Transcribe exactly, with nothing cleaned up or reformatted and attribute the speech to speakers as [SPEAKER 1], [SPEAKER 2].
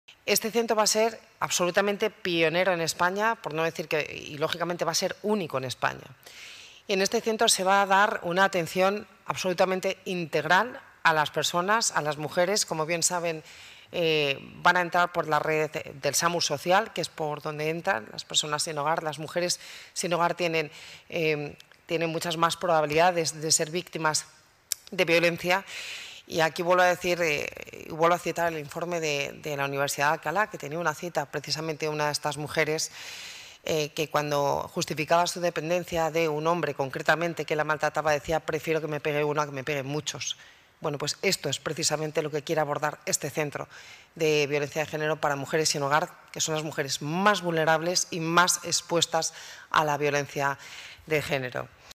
[SPEAKER 1] Este centro va a ser absolutamente pionero en España, por no decir que, y lógicamente va a ser único en España. Y en este centro se va a dar una atención absolutamente integral a las personas, a las mujeres. Como bien saben, eh, van a entrar por la red del SAMUR social, que es por donde entran las personas sin hogar. Las mujeres sin hogar tienen, eh, tienen muchas más probabilidades de ser víctimas de violencia. Y aquí vuelvo a decir, eh, vuelvo a citar el informe de, de la Universidad de Alcalá, que tenía una cita precisamente una de estas mujeres, eh, que cuando justificaba su dependencia de un hombre concretamente que la maltrataba, decía: prefiero que me pegue uno a que me peguen muchos. Bueno, pues esto es precisamente lo que quiere abordar este centro de violencia de género para mujeres sin hogar, que son las mujeres más vulnerables y más expuestas a la violencia de género.